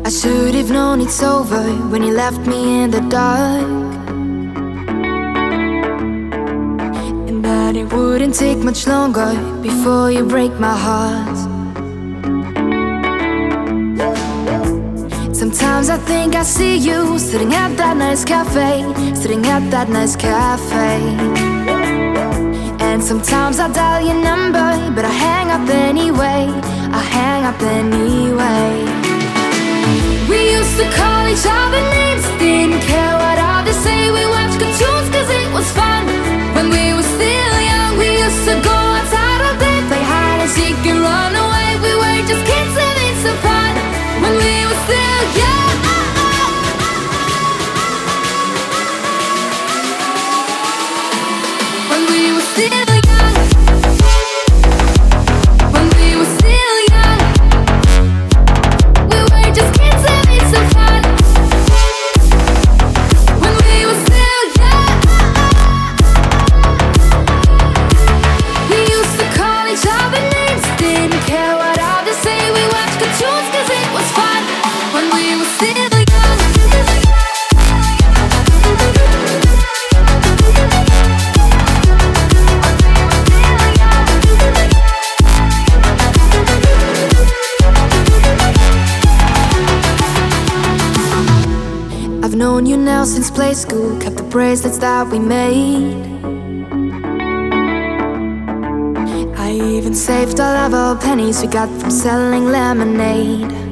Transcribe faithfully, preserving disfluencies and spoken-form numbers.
should have known it's over when you left me in the dark, and that it wouldn't take much longer before you break my heart. Sometimes I think I see you sitting at that nice cafe, sitting at that nice cafe. And sometimes I dial your number, but I hang up anyway, I hang up anyway. We used to call each other names, didn't care what others say. We watched cartoons cause it was fun. When we were still young, we used to go outside all day, play hide and seek and run away. We were just kids having some fun when we were still young. When we were still young, when we were still young, we were just kids having some fun. When we were still young, we used to call each other names, didn't care what others say. We watched cartoons cause it was fun. When we were still young. I've known you now since play school, kept the bracelets that we made. I even saved all of our pennies we got from selling lemonade.